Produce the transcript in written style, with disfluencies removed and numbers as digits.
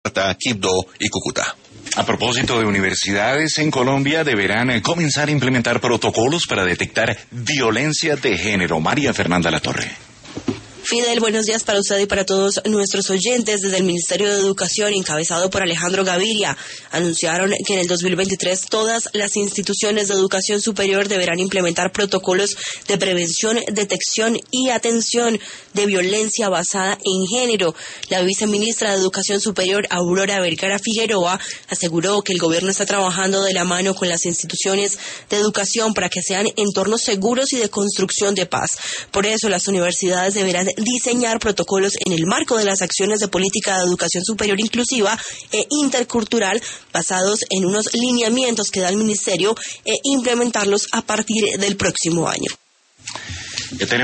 Quibdó y Cúcuta. A propósito de universidades en Colombia, deberán comenzar a implementar protocolos para detectar violencia de género. María Fernanda Latorre. Fidel, buenos días para usted y para todos nuestros oyentes. Desde el Ministerio de Educación, encabezado por Alejandro Gaviria, anunciaron que en el 2023 todas las instituciones de educación superior deberán implementar protocolos de prevención, detección y atención de violencia basada en género. La viceministra de Educación Superior, Aurora Vergara Figueroa, aseguró que el gobierno está trabajando de la mano con las instituciones de educación para que sean entornos seguros y de construcción de paz. Por eso, las universidades deberán diseñar protocolos en el marco de las acciones de política de educación superior inclusiva e intercultural basados en unos lineamientos que da el Ministerio e implementarlos a partir del próximo año.